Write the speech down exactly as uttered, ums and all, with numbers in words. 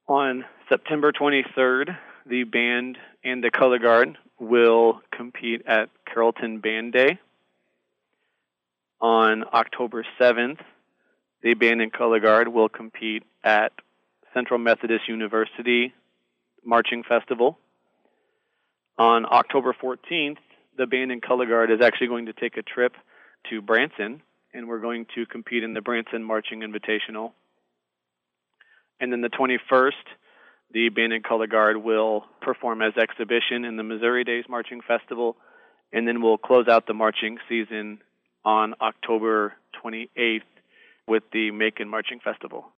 On September twenty-third, the band and the color guard will compete at Carrollton Band Day. On October seventh, the band and color guard will compete at Central Methodist University Marching Festival. On October fourteenth, the band and color guard is actually going to take a trip to Branson, and we're going to compete in the Branson Marching Invitational. And then the twenty-first, the band and color guard will perform as exhibition in the Missouri Days Marching Festival, and then we'll close out the marching season on October twenty-eighth with the Macon Marching Festival.